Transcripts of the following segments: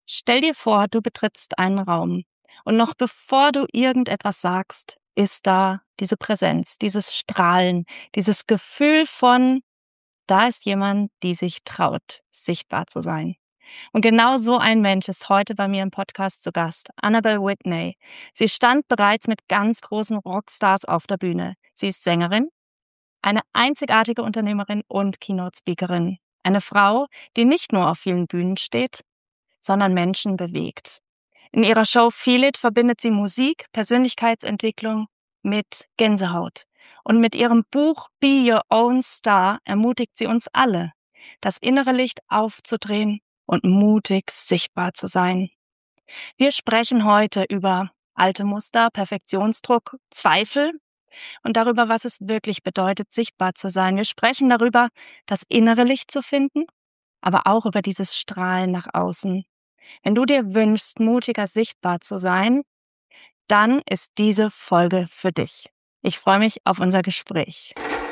Stell dir vor, du betrittst einen Raum und noch bevor du irgendetwas sagst, ist da diese Präsenz, dieses Strahlen, dieses Gefühl von, da ist jemand, die sich traut, sichtbar zu sein. Und genau so ein Mensch ist heute bei mir im Podcast zu Gast, Annabelle Whitney. Sie stand bereits mit ganz großen Rockstars auf der Bühne. Sie ist Sängerin, eine einzigartige Unternehmerin und Keynote-Speakerin. Eine Frau, die nicht nur auf vielen Bühnen steht, sondern Menschen bewegt. In ihrer Show Feel It verbindet sie Musik, Persönlichkeitsentwicklung mit Gänsehaut. Und mit ihrem Buch Be Your Own Star ermutigt sie uns alle, das innere Licht aufzudrehen und mutig sichtbar zu sein. Wir sprechen heute über alte Muster, Perfektionsdruck, Zweifel und darüber, was es wirklich bedeutet, sichtbar zu sein. Wir sprechen darüber, das innere Licht zu finden, aber auch über dieses Strahlen nach außen. Wenn du dir wünschst, mutiger sichtbar zu sein, dann ist diese Folge für dich. Ich freue mich auf unser Gespräch.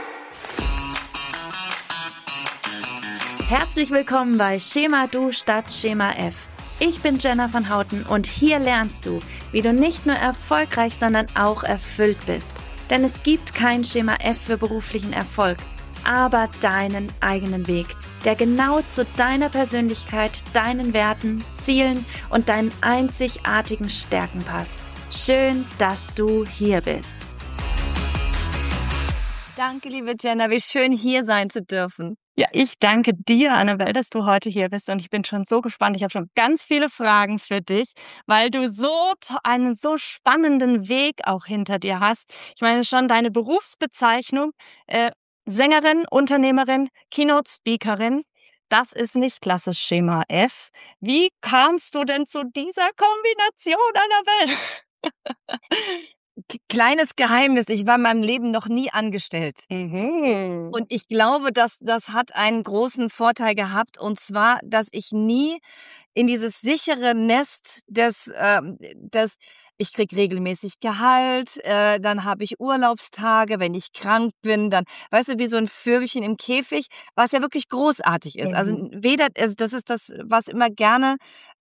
Herzlich willkommen bei Schema Du statt Schema F. Ich bin Jenna von Houten und hier lernst du, wie du nicht nur erfolgreich, sondern auch erfüllt bist. Denn es gibt kein Schema F für beruflichen Erfolg, aber deinen eigenen Weg, der genau zu deiner Persönlichkeit, deinen Werten, Zielen und deinen einzigartigen Stärken passt. Schön, dass du hier bist. Danke, liebe Jenna, wie schön hier sein zu dürfen. Ja, ich danke dir, Annabelle, dass du heute hier bist und ich bin schon so gespannt. Ich habe schon ganz viele Fragen für dich, weil du einen so spannenden Weg auch hinter dir hast. Ich meine schon deine Berufsbezeichnung, Sängerin, Unternehmerin, Keynote-Speakerin, das ist nicht klassisch Schema F. Wie kamst du denn zu dieser Kombination, Annabelle? Kleines Geheimnis, ich war in meinem Leben noch nie angestellt. Und ich glaube, dass das hat einen großen Vorteil gehabt, und zwar, dass ich nie in dieses sichere Nest ich krieg regelmäßig Gehalt, dann habe ich Urlaubstage, wenn ich krank bin, dann, weißt du, wie so ein Vögelchen im Käfig, was ja wirklich großartig ist. Also das ist das, was immer gerne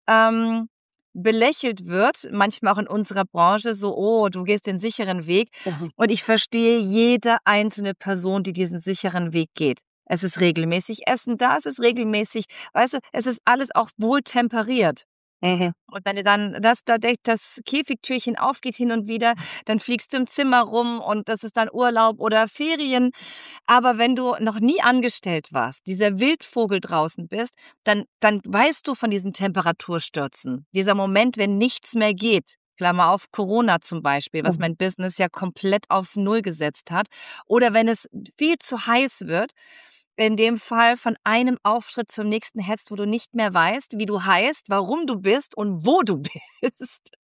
belächelt wird, manchmal auch in unserer Branche, so, oh, du gehst den sicheren Weg. Und ich verstehe jede einzelne Person, die diesen sicheren Weg geht. Es ist regelmäßig Essen da, es ist regelmäßig, weißt du, es ist alles auch wohl temperiert. Und wenn du dann das Käfigtürchen aufgeht hin und wieder, dann fliegst du im Zimmer rum und das ist dann Urlaub oder Ferien. Aber wenn du noch nie angestellt warst, dieser Wildvogel draußen bist, dann weißt du von diesen Temperaturstürzen. Dieser Moment, wenn nichts mehr geht. Klammer auf, Corona zum Beispiel, was mein Business ja komplett auf Null gesetzt hat. Oder wenn es viel zu heiß wird, in dem Fall von einem Auftritt zum nächsten hetzt, wo du nicht mehr weißt, wie du heißt, warum du bist und wo du bist.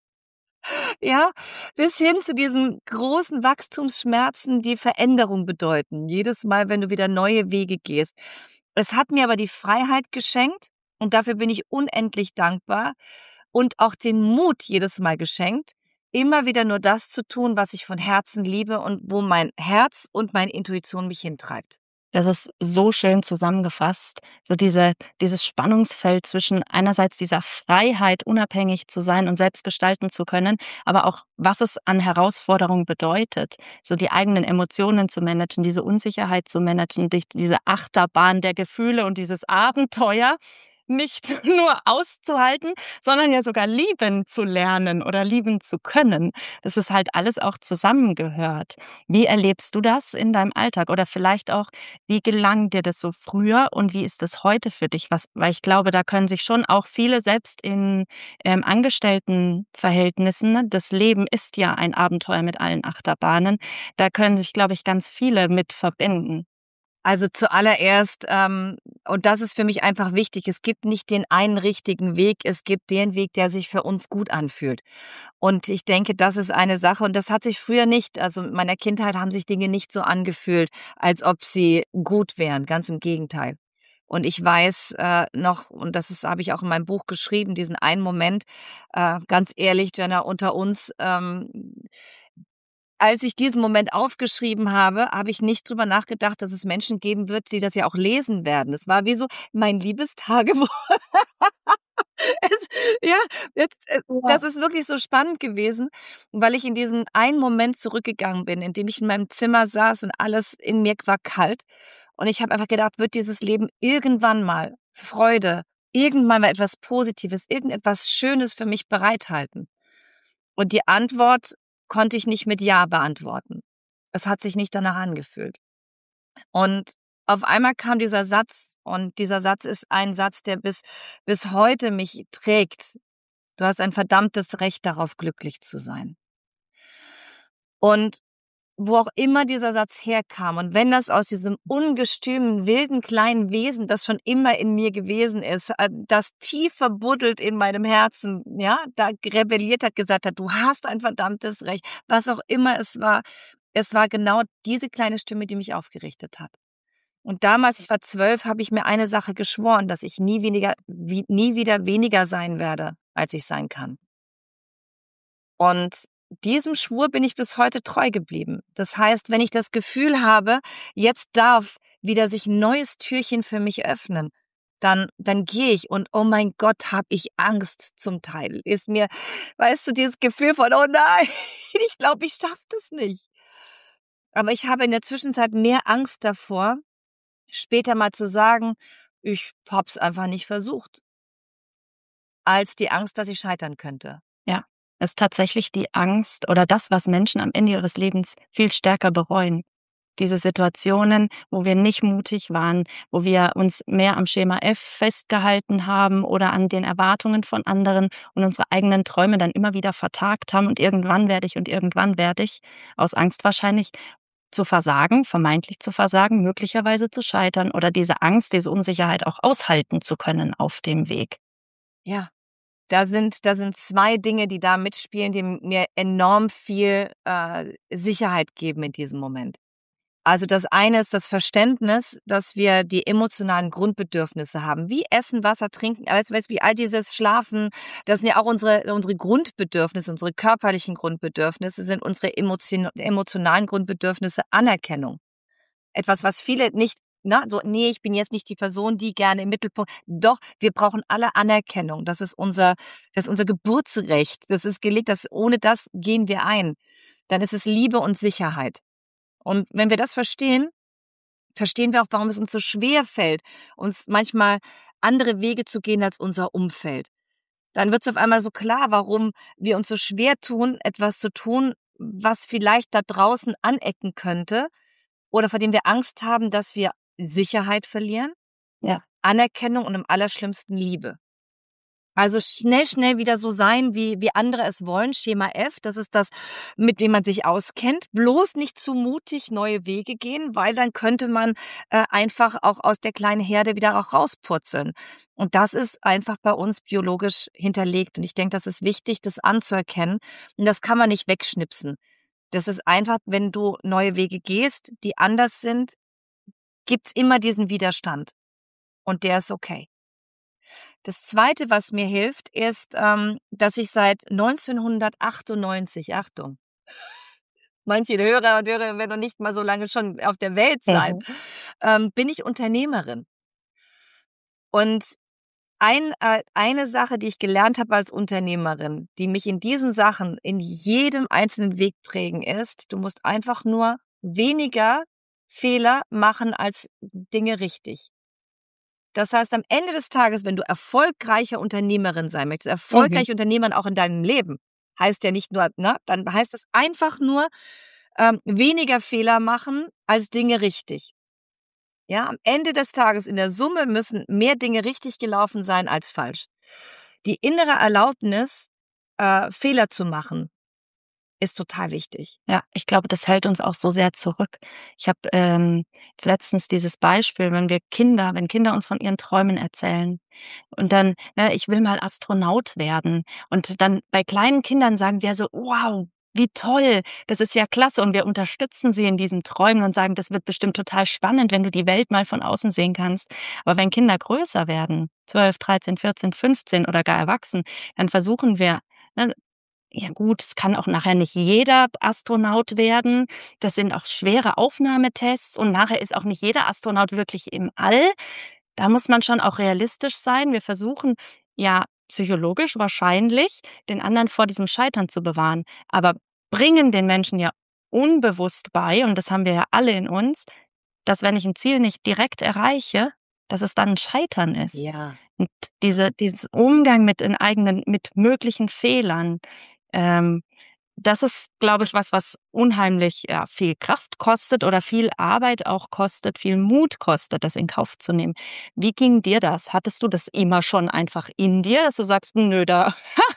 Ja, bis hin zu diesen großen Wachstumsschmerzen, die Veränderung bedeuten. Jedes Mal, wenn du wieder neue Wege gehst. Es hat mir aber die Freiheit geschenkt und dafür bin ich unendlich dankbar und auch den Mut jedes Mal geschenkt, immer wieder nur das zu tun, was ich von Herzen liebe und wo mein Herz und meine Intuition mich hintreibt. Das ist so schön zusammengefasst. So dieses Spannungsfeld zwischen einerseits dieser Freiheit, unabhängig zu sein und selbst gestalten zu können, aber auch, was es an Herausforderungen bedeutet, so die eigenen Emotionen zu managen, diese Unsicherheit zu managen, durch diese Achterbahn der Gefühle und dieses Abenteuer nicht nur auszuhalten, sondern ja sogar lieben zu lernen oder lieben zu können. Dass es halt alles auch zusammengehört. Wie erlebst du das in deinem Alltag? Oder vielleicht auch, wie gelang dir das so früher und wie ist das heute für dich? Weil ich glaube, da können sich schon auch viele selbst in Angestelltenverhältnissen, ne? Das Leben ist ja ein Abenteuer mit allen Achterbahnen. Da können sich, glaube ich, ganz viele mit verbinden. Also zuallererst, und das ist für mich einfach wichtig, es gibt nicht den einen richtigen Weg, es gibt den Weg, der sich für uns gut anfühlt. Und ich denke, das ist eine Sache und das hat sich früher nicht, also in meiner Kindheit haben sich Dinge nicht so angefühlt, als ob sie gut wären, ganz im Gegenteil. Und ich weiß noch, und habe ich auch in meinem Buch geschrieben, diesen einen Moment, ganz ehrlich, Jenna, unter uns, als ich diesen Moment aufgeschrieben habe, habe ich nicht drüber nachgedacht, dass es Menschen geben wird, die das ja auch lesen werden. Es war wie so mein Liebestagebuch. Ja, das Ja. ist wirklich so spannend gewesen, weil ich in diesen einen Moment zurückgegangen bin, in dem ich in meinem Zimmer saß und alles in mir war kalt. Und ich habe einfach gedacht, wird dieses Leben irgendwann mal Freude, irgendwann mal etwas Positives, irgendetwas Schönes für mich bereithalten? Und die Antwort konnte ich nicht mit Ja beantworten. Es hat sich nicht danach angefühlt. Und auf einmal kam dieser Satz, und dieser Satz ist ein Satz, der bis heute mich trägt. Du hast ein verdammtes Recht darauf, glücklich zu sein. Und wo auch immer dieser Satz herkam, und wenn das aus diesem ungestümen, wilden, kleinen Wesen, das schon immer in mir gewesen ist, das tief verbuddelt in meinem Herzen, ja, da rebelliert hat, gesagt hat, du hast ein verdammtes Recht, was auch immer es war genau diese kleine Stimme, die mich aufgerichtet hat. Und damals, ich war 12, habe ich mir eine Sache geschworen, dass ich nie wieder weniger sein werde, als ich sein kann. Und diesem Schwur bin ich bis heute treu geblieben. Das heißt, wenn ich das Gefühl habe, jetzt darf wieder sich ein neues Türchen für mich öffnen, dann gehe ich, und oh mein Gott, habe ich Angst zum Teil. Ist mir, weißt du, dieses Gefühl von, oh nein, ich glaube, ich schaffe das nicht. Aber ich habe in der Zwischenzeit mehr Angst davor, später mal zu sagen, ich hab's einfach nicht versucht, als die Angst, dass ich scheitern könnte. Ja, es ist tatsächlich die Angst oder das, was Menschen am Ende ihres Lebens viel stärker bereuen. Diese Situationen, wo wir nicht mutig waren, wo wir uns mehr am Schema F festgehalten haben oder an den Erwartungen von anderen und unsere eigenen Träume dann immer wieder vertagt haben und irgendwann werde ich, aus Angst wahrscheinlich zu versagen, vermeintlich zu versagen, möglicherweise zu scheitern oder diese Angst, diese Unsicherheit auch aushalten zu können auf dem Weg. Ja. Da sind zwei Dinge, die da mitspielen, die mir enorm viel Sicherheit geben in diesem Moment. Also das eine ist das Verständnis, dass wir die emotionalen Grundbedürfnisse haben, wie Essen, Wasser, Trinken, weißt du, wie all dieses Schlafen, das sind ja auch unsere Grundbedürfnisse, unsere körperlichen Grundbedürfnisse, sind unsere emotionalen Grundbedürfnisse Anerkennung. Etwas, was viele nicht, nee, ich bin jetzt nicht die Person, die gerne im Mittelpunkt. Doch, wir brauchen alle Anerkennung. Das ist unser Geburtsrecht. Das ist gelegt, ohne das gehen wir ein. Dann ist es Liebe und Sicherheit. Und wenn wir das verstehen, verstehen wir auch, warum es uns so schwer fällt, uns manchmal andere Wege zu gehen als unser Umfeld. Dann wird es auf einmal so klar, warum wir uns so schwer tun, etwas zu tun, was vielleicht da draußen anecken könnte, oder vor dem wir Angst haben, dass wir Sicherheit verlieren, Ja. Anerkennung und im allerschlimmsten Liebe. Also schnell wieder so sein, wie andere es wollen. Schema F, das ist das, mit dem man sich auskennt. Bloß nicht zu mutig neue Wege gehen, weil dann könnte man einfach auch aus der kleinen Herde wieder auch rauspurzeln. Und das ist einfach bei uns biologisch hinterlegt. Und ich denke, das ist wichtig, das anzuerkennen. Und das kann man nicht wegschnipsen. Das ist einfach, wenn du neue Wege gehst, die anders sind, gibt's immer diesen Widerstand. Und der ist okay. Das Zweite, was mir hilft, ist, dass ich seit 1998, Achtung, manche Hörer und Hörerinnen werden noch nicht mal so lange schon auf der Welt sein, bin ich Unternehmerin. Und eine Sache, die ich gelernt habe als Unternehmerin, die mich in diesen Sachen in jedem einzelnen Weg prägen, ist, du musst einfach nur weniger Fehler machen als Dinge richtig. Das heißt, am Ende des Tages, wenn du erfolgreiche Unternehmerin sein möchtest, erfolgreiche Unternehmerin auch in deinem Leben, heißt ja nicht nur, dann heißt das einfach nur, weniger Fehler machen als Dinge richtig. Ja, am Ende des Tages in der Summe müssen mehr Dinge richtig gelaufen sein als falsch. Die innere Erlaubnis, Fehler zu machen, ist total wichtig. Ja, ich glaube, das hält uns auch so sehr zurück. Ich habe letztens dieses Beispiel, wenn Kinder uns von ihren Träumen erzählen und dann, ich will mal Astronaut werden. Und dann bei kleinen Kindern sagen wir so, wow, wie toll, das ist ja klasse. Und wir unterstützen sie in diesen Träumen und sagen, das wird bestimmt total spannend, wenn du die Welt mal von außen sehen kannst. Aber wenn Kinder größer werden, 12, 13, 14, 15 oder gar erwachsen, dann versuchen wir, ja gut, es kann auch nachher nicht jeder Astronaut werden. Das sind auch schwere Aufnahmetests und nachher ist auch nicht jeder Astronaut wirklich im All. Da muss man schon auch realistisch sein. Wir versuchen ja psychologisch wahrscheinlich, den anderen vor diesem Scheitern zu bewahren, aber bringen den Menschen ja unbewusst bei, und das haben wir ja alle in uns, dass wenn ich ein Ziel nicht direkt erreiche, dass es dann ein Scheitern ist. Ja. Und dieses Umgang mit möglichen Fehlern, das ist, glaube ich, was unheimlich, ja, viel Kraft kostet oder viel Arbeit auch kostet, viel Mut kostet, das in Kauf zu nehmen. Wie ging dir das? Hattest du das immer schon einfach in dir, dass du sagst: „Nö, da“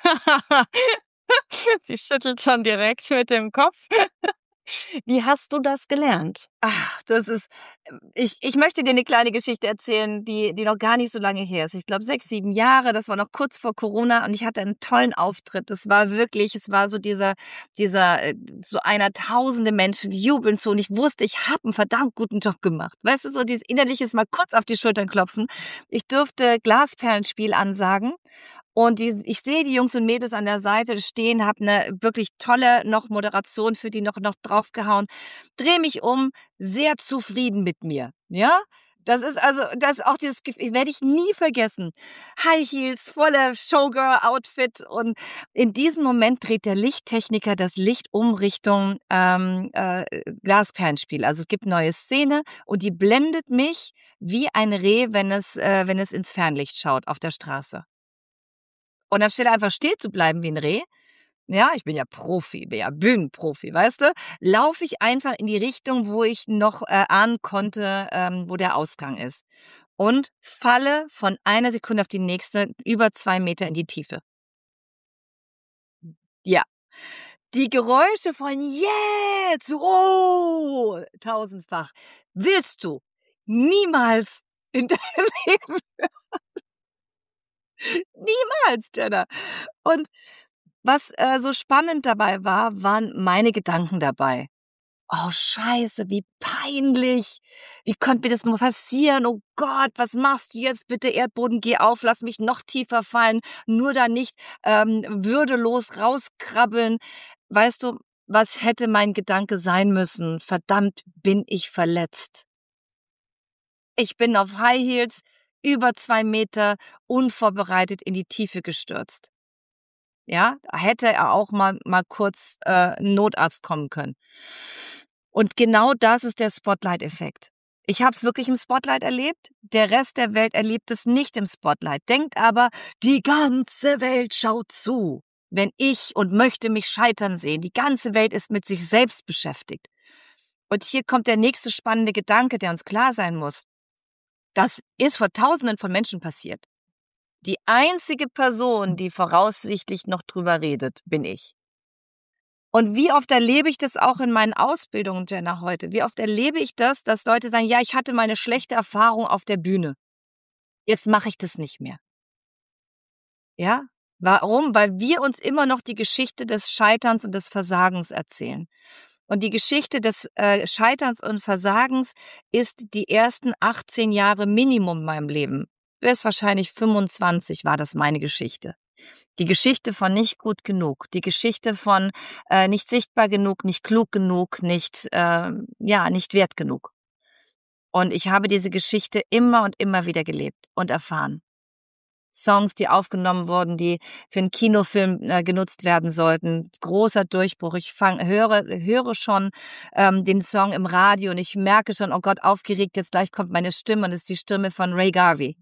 sie schüttelt schon direkt mit dem Kopf. Wie hast du das gelernt? Ach, das ist ich möchte dir eine kleine Geschichte erzählen, die noch gar nicht so lange her ist. Ich glaube 6, 7 Jahre, das war noch kurz vor Corona und ich hatte einen tollen Auftritt. Es war so so einer tausende Menschen jubeln zu und ich wusste, ich habe einen verdammt guten Job gemacht. Weißt du, so dieses innerliches mal kurz auf die Schultern klopfen. Ich durfte Glasperlenspiel ansagen und ich sehe die Jungs und Mädels an der Seite stehen, habe eine wirklich tolle noch Moderation für die noch draufgehauen, drehe mich um, sehr zufrieden mit mir, ja? Das ist auch dieses Gefühl werde ich nie vergessen. High Heels, voller Showgirl-Outfit und in diesem Moment dreht der Lichttechniker das Licht um Richtung, Glasperlenspiel. Also, es gibt eine neue Szene und die blendet mich wie ein Reh, wenn es ins Fernlicht schaut auf der Straße. Und anstelle einfach still zu bleiben wie ein Reh, ja, ich bin ja Profi, bin ja Bühnenprofi, weißt du, laufe ich einfach in die Richtung, wo ich noch, ahnen konnte, wo der Ausgang ist und falle von einer Sekunde auf die nächste über 2 Meter in die Tiefe. Ja, die Geräusche von „Jetzt! Oh!“ tausendfach willst du niemals in deinem Leben niemals, Jenna. Und was, so spannend dabei war, waren meine Gedanken dabei. „Oh, Scheiße, wie peinlich. Wie konnte mir das nur passieren? Oh Gott, was machst du jetzt? Bitte Erdboden, geh auf, lass mich noch tiefer fallen, nur da nicht, würdelos rauskrabbeln.“ Weißt du, was hätte mein Gedanke sein müssen? Verdammt, bin ich verletzt. Ich bin auf High Heels über 2 Meter unvorbereitet in die Tiefe gestürzt. Ja, da hätte er auch mal kurz, 'n Notarzt kommen können. Und genau das ist der Spotlight-Effekt. Ich habe es wirklich im Spotlight erlebt, der Rest der Welt erlebt es nicht im Spotlight, denkt aber, die ganze Welt schaut zu, wenn ich und möchte mich scheitern sehen. Die ganze Welt ist mit sich selbst beschäftigt. Und hier kommt der nächste spannende Gedanke, der uns klar sein muss. Das ist vor Tausenden von Menschen passiert. Die einzige Person, die voraussichtlich noch drüber redet, bin ich. Und wie oft erlebe ich das auch in meinen Ausbildungen, Jenna, heute? Wie oft erlebe ich das, dass Leute sagen, ja, ich hatte mal eine schlechte Erfahrung auf der Bühne. Jetzt mache ich das nicht mehr. Ja? Warum? Weil wir uns immer noch die Geschichte des Scheiterns und des Versagens erzählen. Und die Geschichte des Scheiterns und Versagens ist die ersten 18 Jahre Minimum in meinem Leben. Bis wahrscheinlich 25 war das meine Geschichte. Die Geschichte von nicht gut genug, die Geschichte von nicht sichtbar genug, nicht klug genug, nicht nicht wert genug. Und ich habe diese Geschichte immer und immer wieder gelebt und erfahren. Songs, die aufgenommen wurden, die für einen Kinofilm genutzt werden sollten. Großer Durchbruch. Ich höre schon den Song im Radio und ich merke schon, oh Gott, aufgeregt, jetzt gleich kommt meine Stimme und es ist die Stimme von Ray Garvey.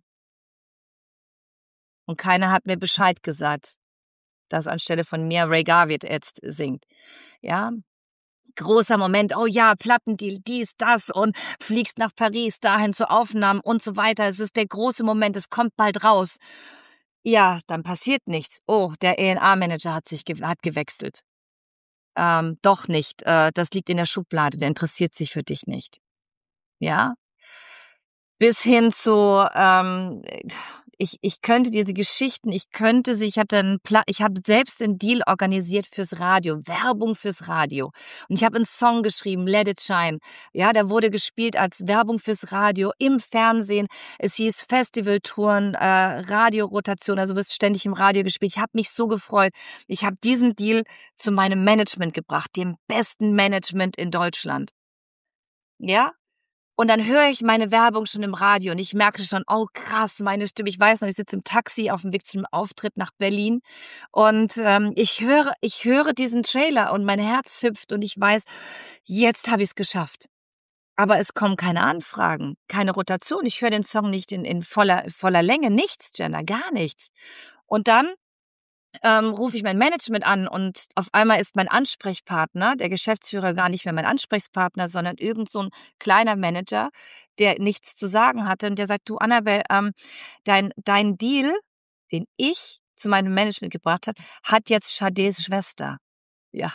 Und keiner hat mir Bescheid gesagt, dass anstelle von mir Ray Garvey jetzt singt. Ja, großer Moment, oh ja, Plattendeal, dies, das und fliegst nach Paris, dahin zu Aufnahmen und so weiter. Es ist der große Moment, es kommt bald raus. Ja, dann passiert nichts. Oh, der A&R-Manager hat gewechselt. Doch nicht, das liegt in der Schublade, der interessiert sich für dich nicht. Ja, bis hin zu, ich könnte diese Geschichten, ich habe selbst einen Deal organisiert fürs Radio, Werbung fürs Radio. Und ich habe einen Song geschrieben, Let It Shine. Ja, der wurde gespielt als Werbung fürs Radio, im Fernsehen. Es hieß Festivaltouren, Radiorotation, also wirst ständig im Radio gespielt. Ich habe mich so gefreut. Ich habe diesen Deal zu meinem Management gebracht, dem besten Management in Deutschland. Ja? Und dann höre ich meine Werbung schon im Radio und ich merke schon, oh krass, meine Stimme. Ich weiß noch, ich sitze im Taxi auf dem Weg zum Auftritt nach Berlin und ich höre diesen Trailer und mein Herz hüpft und ich weiß, jetzt habe ich es geschafft. Aber es kommen keine Anfragen, keine Rotation. Ich höre den Song nicht in voller Länge, nichts, Jenna, gar nichts. Und dann rufe ich mein Management an und auf einmal ist mein Ansprechpartner, der Geschäftsführer, gar nicht mehr mein Ansprechpartner, sondern irgend so ein kleiner Manager, der nichts zu sagen hatte und der sagt, du Annabel, dein Deal, den ich zu meinem Management gebracht habe, hat jetzt Shadés Schwester. Ja.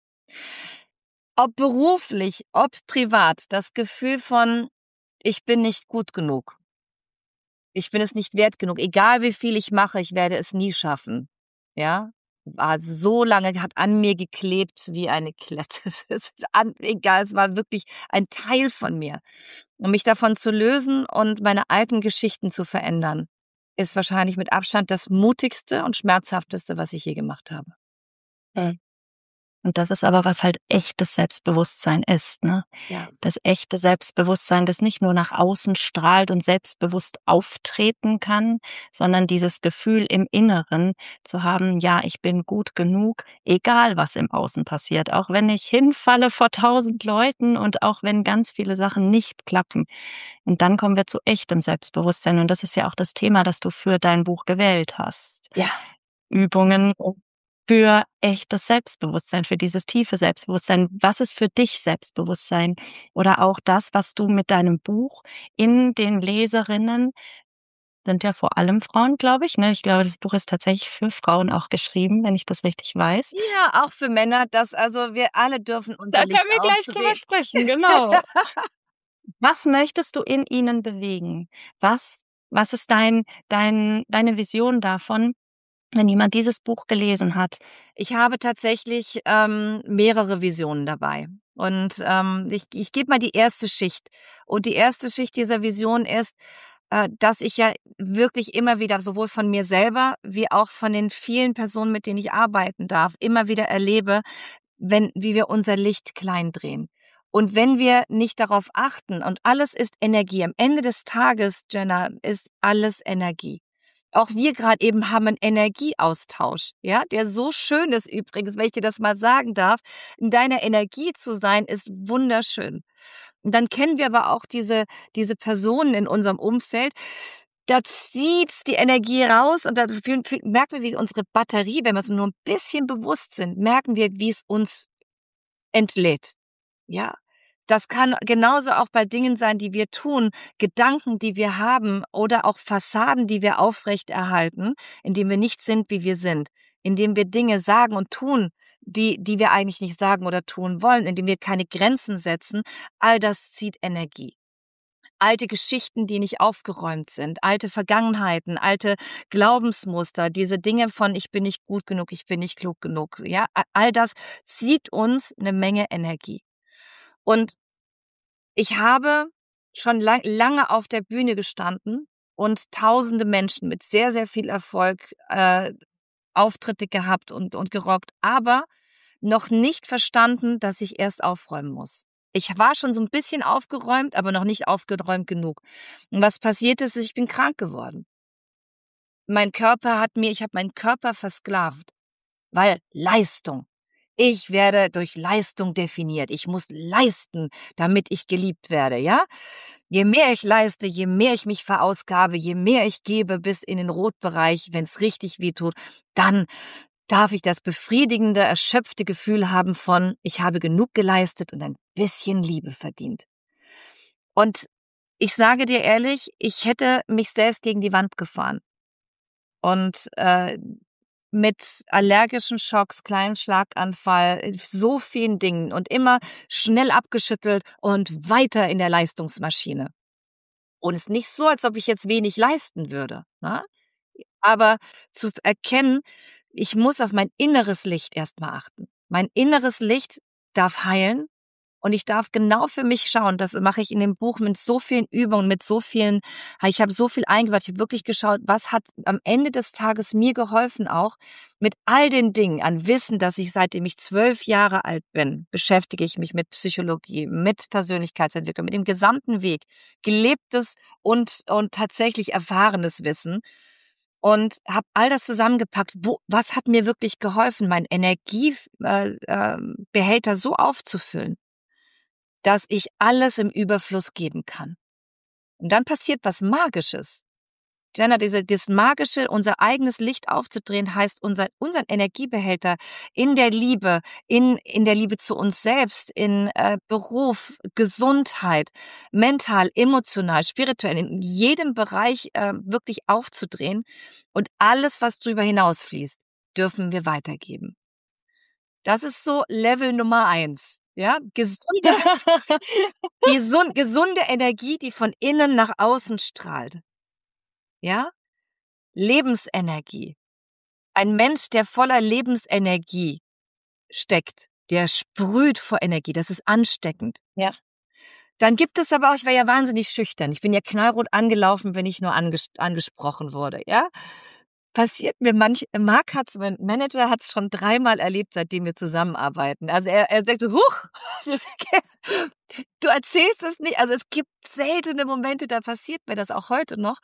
Ob beruflich, ob privat, das Gefühl von, ich bin nicht gut genug. Ich bin es nicht wert genug. Egal wie viel ich mache, ich werde es nie schaffen. Ja, war so lange, hat an mir geklebt wie eine Klette. Egal, es war wirklich ein Teil von mir. Und mich davon zu lösen und meine alten Geschichten zu verändern, ist wahrscheinlich mit Abstand das mutigste und schmerzhafteste, was ich je gemacht habe. Und das ist aber, was halt echtes Selbstbewusstsein ist, ne? Ja. Das echte Selbstbewusstsein, das nicht nur nach außen strahlt und selbstbewusst auftreten kann, sondern dieses Gefühl im Inneren zu haben, ja, ich bin gut genug, egal was im Außen passiert, auch wenn ich hinfalle vor 1000 Leuten und auch wenn ganz viele Sachen nicht klappen. Und dann kommen wir zu echtem Selbstbewusstsein. Und das ist ja auch das Thema, das du für dein Buch gewählt hast. Ja. Übungen für echtes Selbstbewusstsein, für dieses tiefe Selbstbewusstsein. Was ist für dich Selbstbewusstsein? Oder auch das, was du mit deinem Buch in den Leserinnen, sind ja vor allem Frauen, glaube ich, ne? Ich glaube, das Buch ist tatsächlich für Frauen auch geschrieben, wenn ich das richtig weiß. Ja, auch für Männer, also wir alle dürfen unser Da Licht können wir gleich drüber aufdrehen. sprechen, genau. Was möchtest du in ihnen bewegen? Was ist deine Vision davon, wenn jemand dieses Buch gelesen hat? Ich habe tatsächlich mehrere Visionen dabei. Und ich gebe mal die erste Schicht. Und die erste Schicht dieser Vision ist, dass ich ja wirklich immer wieder, sowohl von mir selber wie auch von den vielen Personen, mit denen ich arbeiten darf, immer wieder erlebe, wie wir unser Licht klein drehen. Und wenn wir nicht darauf achten, und alles ist Energie, am Ende des Tages, Jenna, ist alles Energie. Auch wir gerade eben haben einen Energieaustausch, ja, der so schön ist übrigens, wenn ich dir das mal sagen darf. In deiner Energie zu sein, ist wunderschön. Und dann kennen wir aber auch diese Personen in unserem Umfeld, da zieht's die Energie raus und da merken wir, wie unsere Batterie, wenn wir so nur ein bisschen bewusst sind, merken wir, wie es uns entlädt. Ja, das kann genauso auch bei Dingen sein, die wir tun, Gedanken, die wir haben oder auch Fassaden, die wir aufrechterhalten, indem wir nicht sind, wie wir sind, indem wir Dinge sagen und tun, die wir eigentlich nicht sagen oder tun wollen, indem wir keine Grenzen setzen. All das zieht Energie. Alte Geschichten, die nicht aufgeräumt sind, alte Vergangenheiten, alte Glaubensmuster, diese Dinge von ich bin nicht gut genug, ich bin nicht klug genug, ja, all das zieht uns eine Menge Energie. Und ich habe schon lange auf der Bühne gestanden und tausende Menschen mit sehr, sehr viel Erfolg Auftritte gehabt und gerockt, aber noch nicht verstanden, dass ich erst aufräumen muss. Ich war schon so ein bisschen aufgeräumt, aber noch nicht aufgeräumt genug. Und was passiert ist, ich bin krank geworden. Ich habe meinen Körper versklavt, weil Leistung. Ich werde durch Leistung definiert. Ich muss leisten, damit ich geliebt werde, ja? Je mehr ich leiste, je mehr ich mich verausgabe, je mehr ich gebe bis in den Rotbereich, wenn es richtig weh tut, dann darf ich das befriedigende, erschöpfte Gefühl haben von, ich habe genug geleistet und ein bisschen Liebe verdient. Und ich sage dir ehrlich, ich hätte mich selbst gegen die Wand gefahren. Und mit allergischen Schocks, kleinen Schlaganfall, so vielen Dingen und immer schnell abgeschüttelt und weiter in der Leistungsmaschine. Und es ist nicht so, als ob ich jetzt wenig leisten würde, ne? Aber zu erkennen, ich muss auf mein inneres Licht erstmal achten. Mein inneres Licht darf heilen Und ich darf genau für mich schauen, das mache ich in dem Buch mit so vielen Übungen, ich habe so viel eingebaut, ich habe wirklich geschaut, was hat am Ende des Tages mir geholfen auch, mit all den Dingen an Wissen, dass ich seitdem ich 12 Jahre alt bin, beschäftige ich mich mit Psychologie, mit Persönlichkeitsentwicklung, mit dem gesamten Weg, gelebtes und tatsächlich erfahrenes Wissen. Und habe all das zusammengepackt. Was hat mir wirklich geholfen, meinen Energiebehälter so aufzufüllen, dass ich alles im Überfluss geben kann. Und dann passiert was Magisches. Jenna, das Magische, unser eigenes Licht aufzudrehen, heißt unseren Energiebehälter in der Liebe, in der Liebe zu uns selbst, in Beruf, Gesundheit, mental, emotional, spirituell, in jedem Bereich wirklich aufzudrehen. Und alles, was darüber hinausfließt, dürfen wir weitergeben. Das ist so Level Nummer 1. Ja, gesunde Energie, die von innen nach außen strahlt. Ja, Lebensenergie. Ein Mensch, der voller Lebensenergie steckt, der sprüht vor Energie. Das ist ansteckend. Ja. Dann gibt es aber auch, ich war ja wahnsinnig schüchtern. Ich bin ja knallrot angelaufen, wenn ich nur angesprochen wurde. Ja, passiert mir Marc mein Manager hat's schon 3-mal erlebt, seitdem wir zusammenarbeiten. Also er sagte, huch, du erzählst es nicht. Also es gibt seltene Momente, da passiert mir das auch heute noch.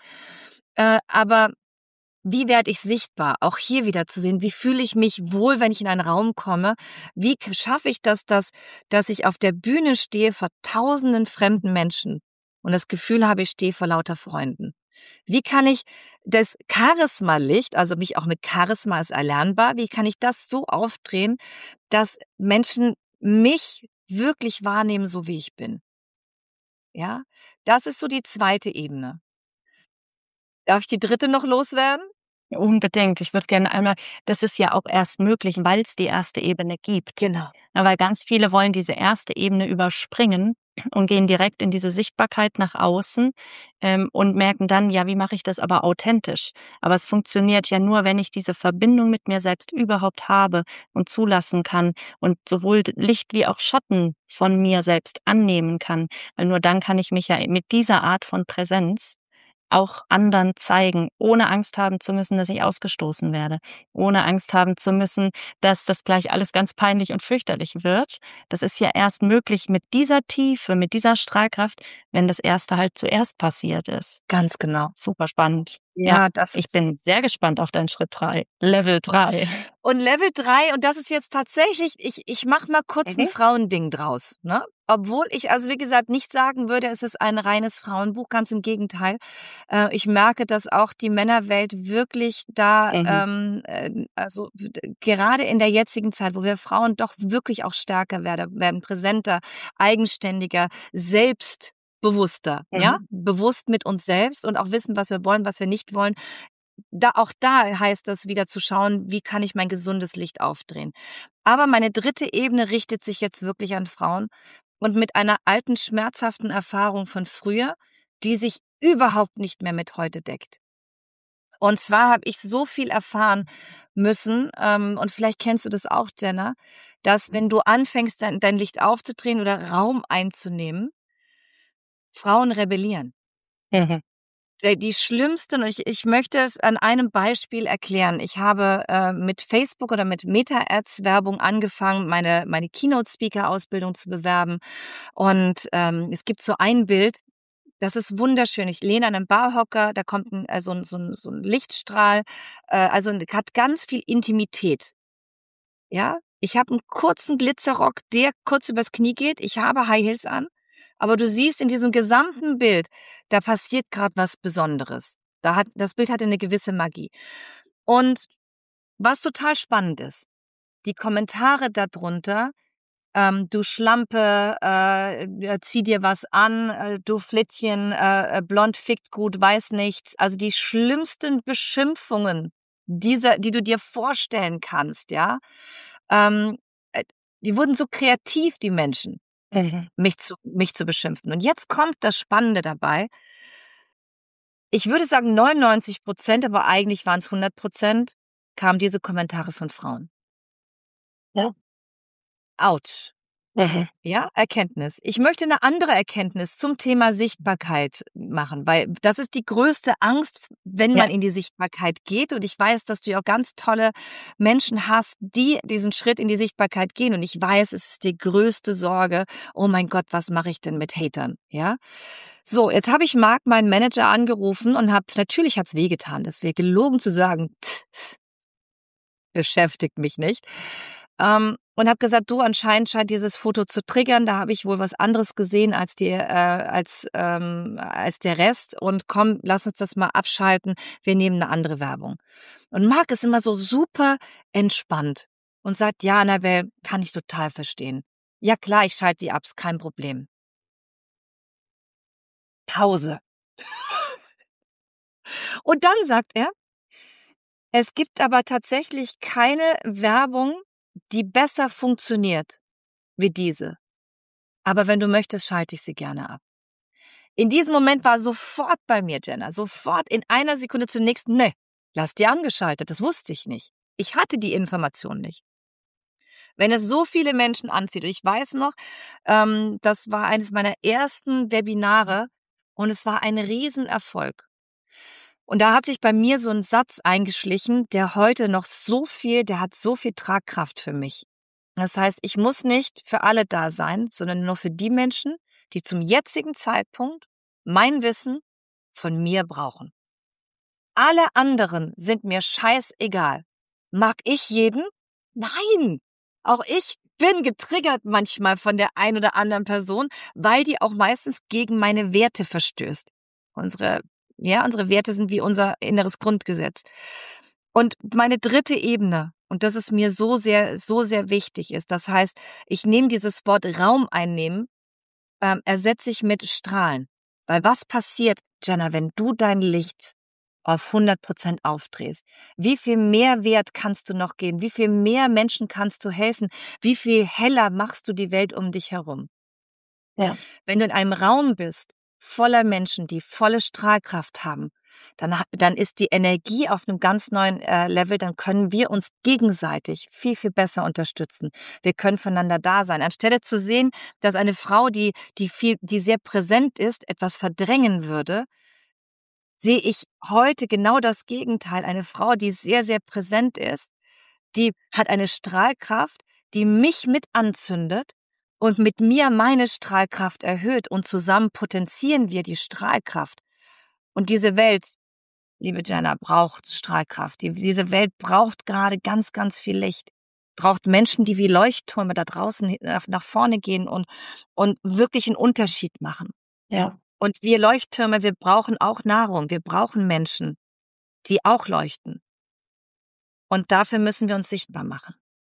Aber wie werde ich sichtbar? Auch hier wieder zu sehen, wie fühle ich mich wohl, wenn ich in einen Raum komme? Wie schaffe ich das, dass ich auf der Bühne stehe vor tausenden fremden Menschen und das Gefühl habe, ich stehe vor lauter Freunden? Wie kann ich das Charisma-Licht, also mich auch mit Charisma ist erlernbar, wie kann ich das so aufdrehen, dass Menschen mich wirklich wahrnehmen, so wie ich bin? Ja, das ist so die zweite Ebene. Darf ich die dritte noch loswerden? Unbedingt. Ich würde gerne einmal, das ist ja auch erst möglich, weil es die erste Ebene gibt. Genau. Ja, weil ganz viele wollen diese erste Ebene überspringen und gehen direkt in diese Sichtbarkeit nach außen und merken dann, ja, wie mache ich das aber authentisch? Aber es funktioniert ja nur, wenn ich diese Verbindung mit mir selbst überhaupt habe und zulassen kann und sowohl Licht wie auch Schatten von mir selbst annehmen kann. Weil nur dann kann ich mich ja mit dieser Art von Präsenz auch anderen zeigen, ohne Angst haben zu müssen, dass ich ausgestoßen werde, ohne Angst haben zu müssen, dass das gleich alles ganz peinlich und fürchterlich wird. Das ist ja erst möglich mit dieser Tiefe, mit dieser Strahlkraft, wenn das Erste halt zuerst passiert ist. Ganz genau. Super spannend. Ja, ich bin sehr gespannt auf deinen Schritt 3, Level 3. Und Level 3, und das ist jetzt tatsächlich, ich mache mal kurz ein Frauending draus, ne? Obwohl ich, also wie gesagt, nicht sagen würde, es ist ein reines Frauenbuch, ganz im Gegenteil. Ich merke, dass auch die Männerwelt wirklich da, also gerade in der jetzigen Zeit, wo wir Frauen doch wirklich auch stärker werden präsenter, eigenständiger, selbstbewusster, ja, bewusst mit uns selbst und auch wissen, was wir wollen, was wir nicht wollen. Auch da heißt das wieder zu schauen, wie kann ich mein gesundes Licht aufdrehen. Aber meine dritte Ebene richtet sich jetzt wirklich an Frauen und mit einer alten, schmerzhaften Erfahrung von früher, die sich überhaupt nicht mehr mit heute deckt. Und zwar habe ich so viel erfahren müssen, und vielleicht kennst du das auch, Jenna, dass wenn du anfängst, dein Licht aufzudrehen oder Raum einzunehmen, Frauen rebellieren. Die schlimmsten, und ich möchte es an einem Beispiel erklären. Ich habe mit Facebook oder mit Meta-Ads-Werbung angefangen, meine Keynote-Speaker-Ausbildung zu bewerben. Und es gibt so ein Bild, das ist wunderschön. Ich lehne an einem Barhocker, da kommt so ein Lichtstrahl, also hat ganz viel Intimität. Ja, ich habe einen kurzen Glitzerrock, der kurz übers Knie geht. Ich habe High Heels an. Aber du siehst in diesem gesamten Bild, da passiert gerade was Besonderes. Das Bild hatte eine gewisse Magie. Und was total spannend ist, die Kommentare darunter, du Schlampe, zieh dir was an, du Flittchen, blond fickt gut, weiß nichts. Also die schlimmsten Beschimpfungen, die du dir vorstellen kannst, ja. Die wurden so kreativ, die Menschen. Mich zu beschimpfen. Und jetzt kommt das Spannende dabei. Ich würde sagen 99%, aber eigentlich waren es 100%, kamen diese Kommentare von Frauen. Ja. Autsch. Ja, Erkenntnis. Ich möchte eine andere Erkenntnis zum Thema Sichtbarkeit machen, weil das ist die größte Angst, wenn Ja. man in die Sichtbarkeit geht. Und ich weiß, dass du ja auch ganz tolle Menschen hast, die diesen Schritt in die Sichtbarkeit gehen. Und ich weiß, es ist die größte Sorge. Oh mein Gott, was mache ich denn mit Hatern? Ja. So, jetzt habe ich Marc, meinen Manager, angerufen und natürlich hat's wehgetan. Das wäre gelogen zu sagen, beschäftigt mich nicht. Und habe gesagt, du, anscheinend scheint dieses Foto zu triggern. Da habe ich wohl was anderes gesehen als der Rest. Und komm, lass uns das mal abschalten. Wir nehmen eine andere Werbung. Und Marc ist immer so super entspannt und sagt, ja, Annabelle, kann ich total verstehen. Ja klar, ich schalte die ab, ist kein Problem. Pause. Und dann sagt er, es gibt aber tatsächlich keine Werbung, die besser funktioniert wie diese. Aber wenn du möchtest, schalte ich sie gerne ab. In diesem Moment war sofort bei mir, Jenna, sofort in einer Sekunde zur nächsten, ne, lass die angeschaltet, das wusste ich nicht. Ich hatte die Information nicht. Wenn es so viele Menschen anzieht, und ich weiß noch, das war eines meiner ersten Webinare und es war ein Riesenerfolg. Und da hat sich bei mir so ein Satz eingeschlichen, der hat so viel Tragkraft für mich. Das heißt, ich muss nicht für alle da sein, sondern nur für die Menschen, die zum jetzigen Zeitpunkt mein Wissen von mir brauchen. Alle anderen sind mir scheißegal. Mag ich jeden? Nein! Auch ich bin getriggert manchmal von der ein oder anderen Person, weil die auch meistens gegen meine Werte verstößt. Unsere Werte sind wie unser inneres Grundgesetz. Und meine dritte Ebene, und das ist mir so sehr wichtig ist, das heißt, ich nehme dieses Wort Raum einnehmen, ersetze ich mit Strahlen. Weil was passiert, Jenna, wenn du dein Licht auf 100% aufdrehst? Wie viel mehr Wert kannst du noch geben? Wie viel mehr Menschen kannst du helfen? Wie viel heller machst du die Welt um dich herum? Ja. Wenn du in einem Raum bist, voller Menschen, die volle Strahlkraft haben, dann ist die Energie auf einem ganz neuen Level, dann können wir uns gegenseitig viel, viel besser unterstützen. Wir können füreinander da sein. Anstelle zu sehen, dass eine Frau, die sehr präsent ist, etwas verdrängen würde, sehe ich heute genau das Gegenteil. Eine Frau, die sehr, sehr präsent ist, die hat eine Strahlkraft, die mich mit anzündet und mit mir meine Strahlkraft erhöht und zusammen potenzieren wir die Strahlkraft. Und diese Welt, liebe Jenna, braucht Strahlkraft. Diese Welt braucht gerade ganz, ganz viel Licht. Braucht Menschen, die wie Leuchttürme da draußen nach vorne gehen und wirklich einen Unterschied machen. Ja. Und wir Leuchttürme, wir brauchen auch Nahrung. Wir brauchen Menschen, die auch leuchten. Und dafür müssen wir uns sichtbar machen.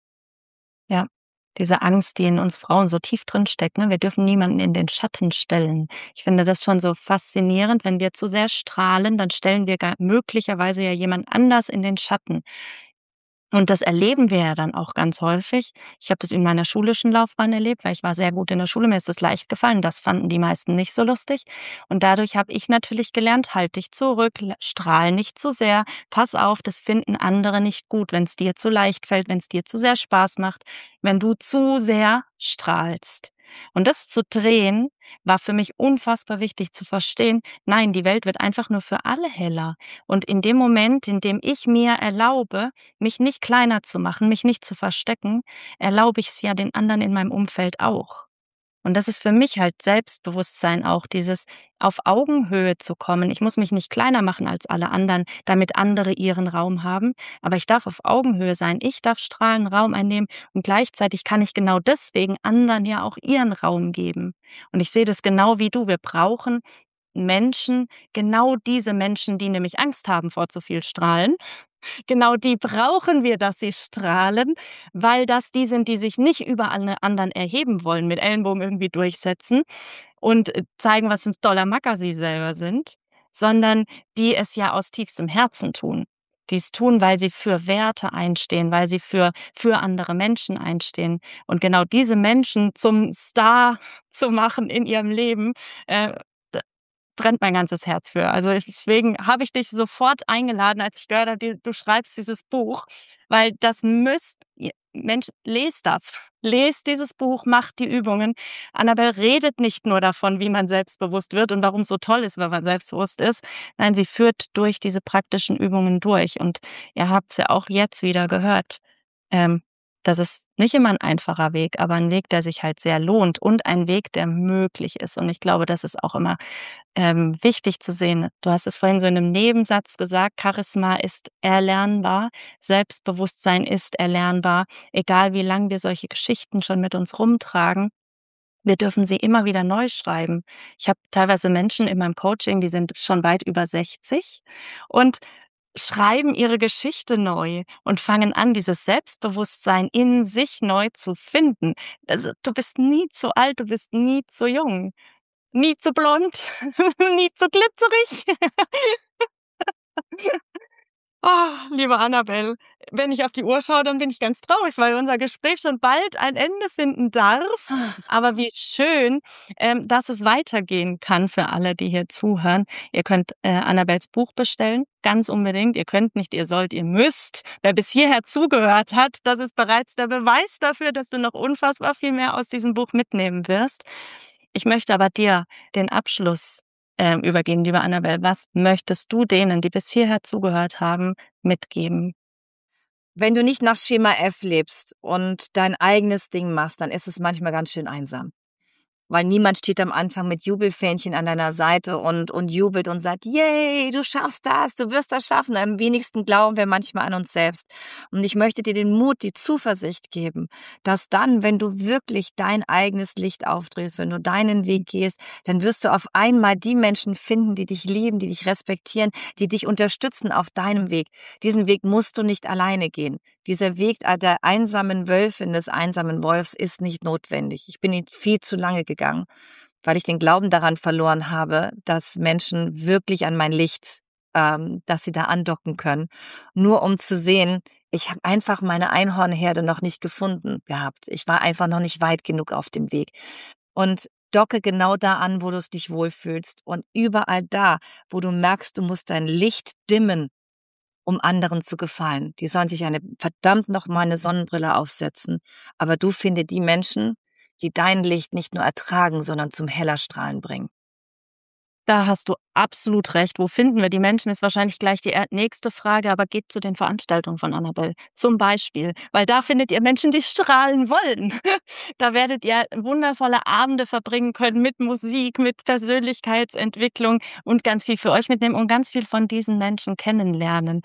Ja, diese Angst, die in uns Frauen so tief drin steckt, ne? Wir dürfen niemanden in den Schatten stellen. Ich finde das schon so faszinierend, wenn wir zu sehr strahlen, dann stellen wir möglicherweise ja jemand anders in den Schatten. Und das erleben wir ja dann auch ganz häufig. Ich habe das in meiner schulischen Laufbahn erlebt, weil ich war sehr gut in der Schule, mir ist das leicht gefallen. Das fanden die meisten nicht so lustig. Und dadurch habe ich natürlich gelernt, halt dich zurück, strahl nicht zu sehr, pass auf, das finden andere nicht gut, wenn es dir zu leicht fällt, wenn es dir zu sehr Spaß macht, wenn du zu sehr strahlst. Und das zu drehen, war für mich unfassbar wichtig zu verstehen, nein, die Welt wird einfach nur für alle heller. Und in dem Moment, in dem ich mir erlaube, mich nicht kleiner zu machen, mich nicht zu verstecken, erlaube ich es ja den anderen in meinem Umfeld auch. Und das ist für mich halt Selbstbewusstsein auch, dieses auf Augenhöhe zu kommen. Ich muss mich nicht kleiner machen als alle anderen, damit andere ihren Raum haben, aber ich darf auf Augenhöhe sein. Ich darf strahlend Raum einnehmen und gleichzeitig kann ich genau deswegen anderen ja auch ihren Raum geben. Und ich sehe das genau wie du. Wir brauchen Menschen, genau diese Menschen, die nämlich Angst haben vor zu viel Strahlen. Genau die brauchen wir, dass sie strahlen, weil das die sind, die sich nicht über alle anderen erheben wollen, mit Ellenbogen irgendwie durchsetzen und zeigen, was 'n toller Macker sie selber sind, sondern die es ja aus tiefstem Herzen tun. Die es tun, weil sie für Werte einstehen, weil sie für andere Menschen einstehen. Und genau diese Menschen zum Star zu machen in ihrem Leben, d brennt mein ganzes Herz für. Also, deswegen habe ich dich sofort eingeladen, als ich gehört habe, du schreibst dieses Buch, weil das müsst ihr Mensch, lest das. Lest dieses Buch, macht die Übungen. Annabelle redet nicht nur davon, wie man selbstbewusst wird und warum es so toll ist, wenn man selbstbewusst ist. Nein, sie führt durch diese praktischen Übungen durch. Und ihr habt es ja auch jetzt wieder gehört. Das ist nicht immer ein einfacher Weg, aber ein Weg, der sich halt sehr lohnt und ein Weg, der möglich ist. Und ich glaube, das ist auch immer wichtig zu sehen. Du hast es vorhin so in einem Nebensatz gesagt, Charisma ist erlernbar, Selbstbewusstsein ist erlernbar, egal wie lange wir solche Geschichten schon mit uns rumtragen. Wir dürfen sie immer wieder neu schreiben. Ich habe teilweise Menschen in meinem Coaching, die sind schon weit über 60 und schreiben ihre Geschichte neu und fangen an, dieses Selbstbewusstsein in sich neu zu finden. Also, du bist nie zu alt, du bist nie zu jung, nie zu blond, nie zu glitzerig. Liebe Annabelle, wenn ich auf die Uhr schaue, dann bin ich ganz traurig, weil unser Gespräch schon bald ein Ende finden darf. Aber wie schön, dass es weitergehen kann für alle, die hier zuhören. Ihr könnt Annabelles Buch bestellen, ganz unbedingt. Ihr könnt nicht, ihr sollt, ihr müsst. Wer bis hierher zugehört hat, das ist bereits der Beweis dafür, dass du noch unfassbar viel mehr aus diesem Buch mitnehmen wirst. Ich möchte aber dir den Abschluss übergeben, liebe Annabelle. Was möchtest du denen, die bis hierher zugehört haben, mitgeben? Wenn du nicht nach Schema F lebst und dein eigenes Ding machst, dann ist es manchmal ganz schön einsam. Weil niemand steht am Anfang mit Jubelfähnchen an deiner Seite und jubelt und sagt, yay, du schaffst das, du wirst das schaffen. Am wenigsten glauben wir manchmal an uns selbst. Und ich möchte dir den Mut, die Zuversicht geben, dass dann, wenn du wirklich dein eigenes Licht aufdrehst, wenn du deinen Weg gehst, dann wirst du auf einmal die Menschen finden, die dich lieben, die dich respektieren, die dich unterstützen auf deinem Weg. Diesen Weg musst du nicht alleine gehen. Dieser Weg der einsamen Wölfin, des einsamen Wolfs ist nicht notwendig. Ich bin ihn viel zu lange gegangen, weil ich den Glauben daran verloren habe, dass Menschen wirklich an mein Licht, dass sie da andocken können. Nur um zu sehen, ich habe einfach meine Einhornherde noch nicht gefunden gehabt. Ich war einfach noch nicht weit genug auf dem Weg. Und docke genau da an, wo du dich wohlfühlst. Und überall da, wo du merkst, du musst dein Licht dimmen, um anderen zu gefallen. Die sollen sich verdammt nochmal eine Sonnenbrille aufsetzen. Aber du finde die Menschen, die dein Licht nicht nur ertragen, sondern zum Hellerstrahlen bringen. Da hast du absolut recht. Wo finden wir die Menschen, ist wahrscheinlich gleich die nächste Frage, aber geht zu den Veranstaltungen von Annabelle zum Beispiel, weil da findet ihr Menschen, die strahlen wollen. Da werdet ihr wundervolle Abende verbringen können mit Musik, mit Persönlichkeitsentwicklung und ganz viel für euch mitnehmen und ganz viel von diesen Menschen kennenlernen.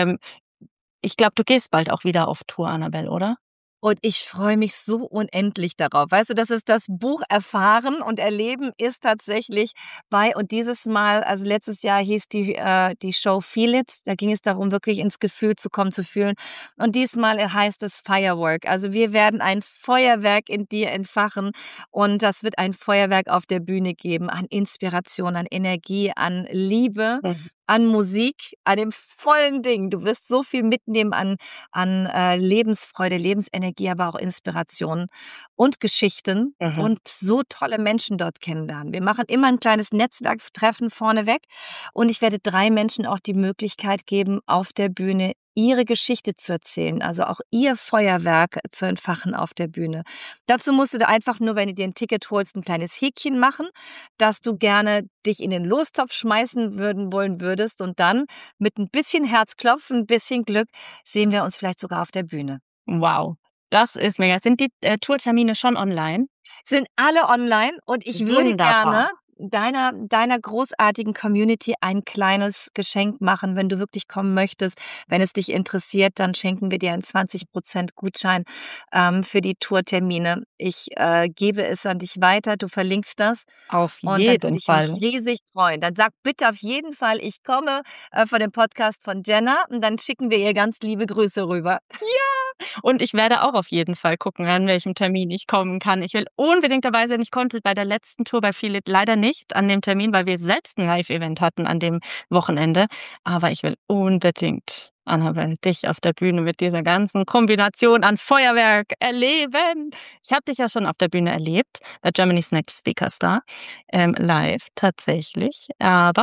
Ich glaube, du gehst bald auch wieder auf Tour, Annabelle, oder? Und ich freue mich so unendlich darauf. Weißt du, dass es das Buch Erfahren und Erleben ist tatsächlich und dieses Mal, also letztes Jahr hieß die Show Feel It. Da ging es darum, wirklich ins Gefühl zu kommen, zu fühlen. Und diesmal heißt es Firework. Also wir werden ein Feuerwerk in dir entfachen und das wird ein Feuerwerk auf der Bühne geben an Inspiration, an Energie, an Liebe. An Musik, an dem vollen Ding. Du wirst so viel mitnehmen an Lebensfreude, Lebensenergie, aber auch Inspirationen und Geschichten und so tolle Menschen dort kennenlernen. Wir machen immer ein kleines Netzwerktreffen vorneweg und ich werde 3 Menschen auch die Möglichkeit geben, auf der Bühne ihre Geschichte zu erzählen, also auch ihr Feuerwerk zu entfachen auf der Bühne. Dazu musst du einfach nur, wenn du dir ein Ticket holst, ein kleines Häkchen machen, dass du gerne dich in den Lostopf schmeißen wollen würdest und dann mit ein bisschen Herzklopfen, ein bisschen Glück sehen wir uns vielleicht sogar auf der Bühne. Wow, das ist mega. Sind die Tourtermine schon online? Sind alle online und ich würde gerne deiner großartigen Community ein kleines Geschenk machen, wenn du wirklich kommen möchtest. Wenn es dich interessiert, dann schenken wir dir einen 20% Gutschein für die Tourtermine. Ich gebe es an dich weiter, du verlinkst das. Auf jeden Fall. Und dann würde ich mich riesig freuen. Dann sag bitte auf jeden Fall, ich komme von dem Podcast von Jenna und dann schicken wir ihr ganz liebe Grüße rüber. Ja, und ich werde auch auf jeden Fall gucken, an welchem Termin ich kommen kann. Ich will unbedingt dabei sein. Ich konnte bei der letzten Tour bei Feel It leider nicht an dem Termin, weil wir selbst ein Live-Event hatten an dem Wochenende. Aber ich will unbedingt, Annabelle, dich auf der Bühne mit dieser ganzen Kombination an Feuerwerk erleben. Ich habe dich ja schon auf der Bühne erlebt, bei Germany's Next Speaker Star, live tatsächlich. Aber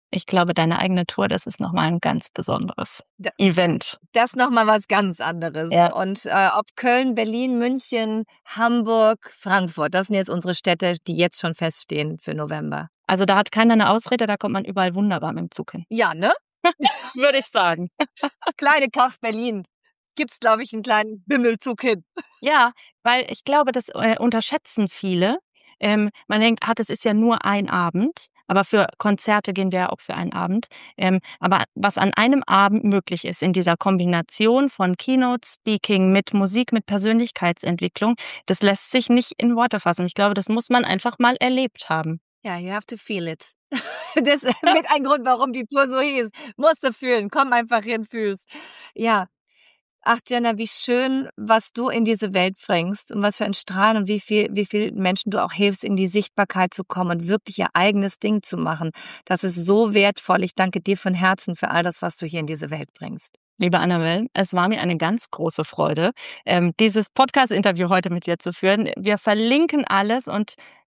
Ich glaube, deine eigene Tour, das ist nochmal ein ganz besonderes Event. Das nochmal was ganz anderes. Ja. Und ob Köln, Berlin, München, Hamburg, Frankfurt, das sind jetzt unsere Städte, die jetzt schon feststehen für November. Also da hat keiner eine Ausrede, da kommt man überall wunderbar mit dem Zug hin. Ja, ne? Würde ich sagen. Kleine Kaff Berlin. Gibt's, glaube ich, einen kleinen Bimmelzug hin. Ja, weil ich glaube, das unterschätzen viele. Man denkt, das ist ja nur ein Abend. Aber für Konzerte gehen wir ja auch für einen Abend. Aber was an einem Abend möglich ist, in dieser Kombination von Keynote Speaking mit Musik, mit Persönlichkeitsentwicklung, das lässt sich nicht in Worte fassen. Ich glaube, das muss man einfach mal erlebt haben. Ja, you have to feel it. Das ist mit ein Grund, warum die Tour so hieß. Musst du fühlen. Komm einfach hin, fühl's. Ja. Ach, Jenna, wie schön, was du in diese Welt bringst und was für ein Strahlen und wie viel Menschen du auch hilfst, in die Sichtbarkeit zu kommen und wirklich ihr eigenes Ding zu machen. Das ist so wertvoll. Ich danke dir von Herzen für all das, was du hier in diese Welt bringst. Liebe Annabelle, es war mir eine ganz große Freude, dieses Podcast-Interview heute mit dir zu führen. Wir verlinken alles und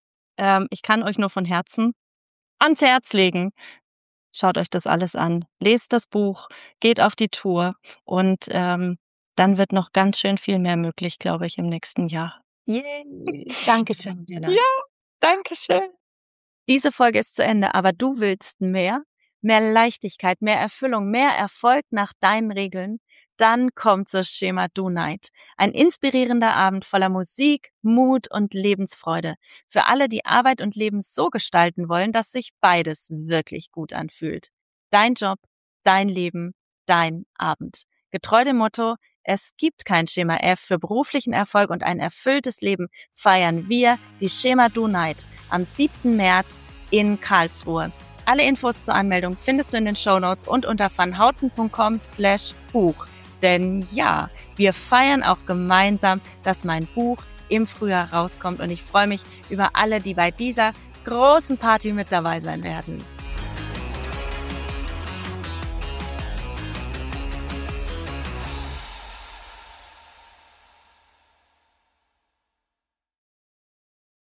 ich kann euch nur von Herzen ans Herz legen. Schaut euch das alles an. Lest das Buch, geht auf die Tour und dann wird noch ganz schön viel mehr möglich, glaube ich, im nächsten Jahr. Yay. Dankeschön, Jenna. Ja, danke schön. Diese Folge ist zu Ende, aber du willst mehr? Mehr Leichtigkeit, mehr Erfüllung, mehr Erfolg nach deinen Regeln? Dann komm zur Schema Do Night. Ein inspirierender Abend voller Musik, Mut und Lebensfreude. Für alle, die Arbeit und Leben so gestalten wollen, dass sich beides wirklich gut anfühlt. Dein Job, dein Leben, dein Abend. Getreu dem Motto, es gibt kein Schema F für beruflichen Erfolg und ein erfülltes Leben, feiern wir die Schema Do Night am 7. März in Karlsruhe. Alle Infos zur Anmeldung findest du in den Shownotes und unter vanhouten.com/Buch. Denn ja, wir feiern auch gemeinsam, dass mein Buch im Frühjahr rauskommt und ich freue mich über alle, die bei dieser großen Party mit dabei sein werden.